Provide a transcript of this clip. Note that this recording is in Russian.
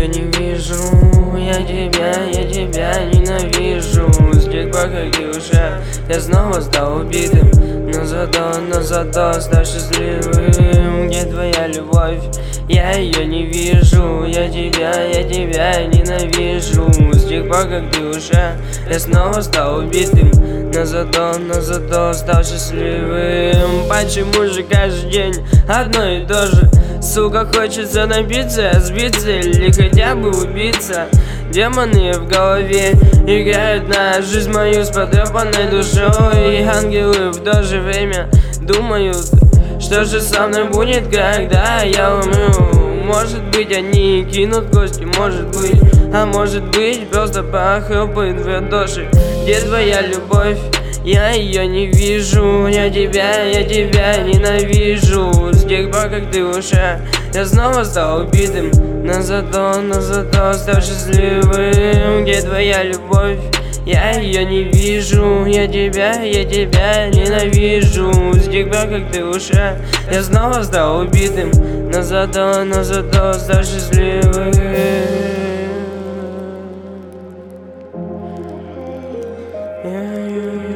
ее не вижу. Я тебя ненавижу. С тех пор, как ты ушла, я снова стал убитым, но зато стал счастливым. Где твоя любовь? Я ее не вижу. Я тебя ненавижу. С тех пор, как ты ушла, я снова стал убитым, но зато стал счастливым. Почему же каждый день одно и то же? Сука, хочется напиться, сбиться или хотя бы убиться. Демоны в голове играют на жизнь мою с потрепанной душой. И ангелы в то же время думают, что же со мной будет, когда я умру. Может быть, они кинут кости, может быть, а может быть, просто похлопают в ладоши. Где твоя любовь? Я ее не вижу. Я тебя ненавижу. С тех пор, как ты ушла, я снова стал убитым, но зато стал счастливым. Где твоя любовь? Я ее не вижу. Я тебя ненавижу. С тех пор, как ты ушла, я снова стал убитым, но зато стал счастливым. Yeah.